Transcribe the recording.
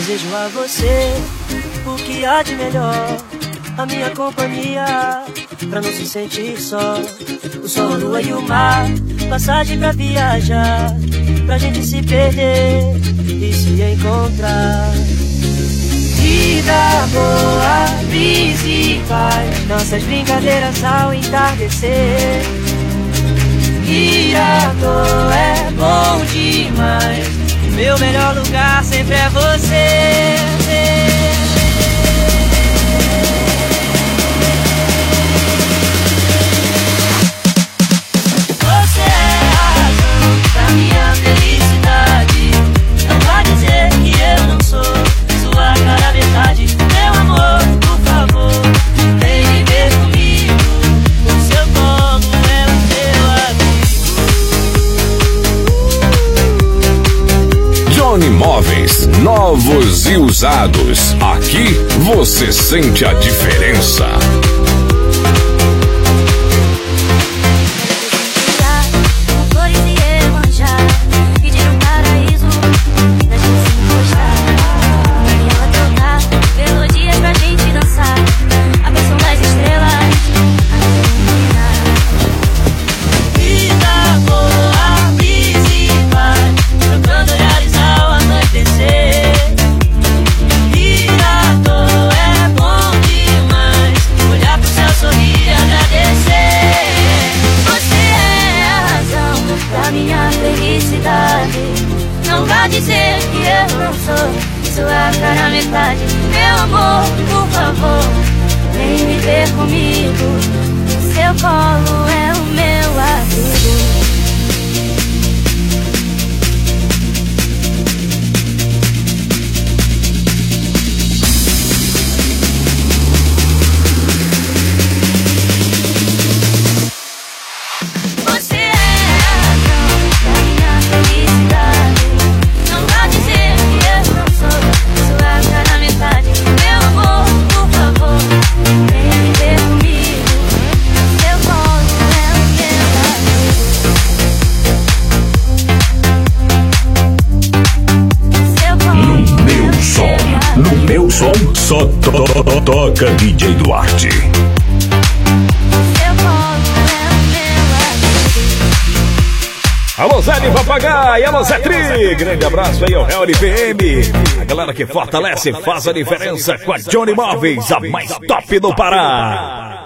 desejo a você o que há de melhor, a minha companhia, pra não se sentir só. O sol, a lua e o mar, passagem pra viajar, pra gente se perder e se encontrar. Vida boa, brisa e paz, nossas brincadeiras ao entardecer. Ir à toa é bom demais, meu melhor lugar sempre é você. Você é a razão da minha felicidade. Não vai dizer que eu não sou sua cara metade. Meu amor, por favor, vem viver comigo. O seu colo é o meu amigo. Johnny Móveis, novos e usados. Aqui você sente a diferença. Não vai dizer que eu não sou sua cara metade. Meu amor, por favor, vem viver comigo. O seu colo é o meu abrigo. No meu som, só toca DJ Duarte. Alô Zé de Papagaio, alô Zé Tri, grande abraço aí ao Real LPM. A galera que fortalece faz a diferença com a Johnny Móveis, a mais top do Pará.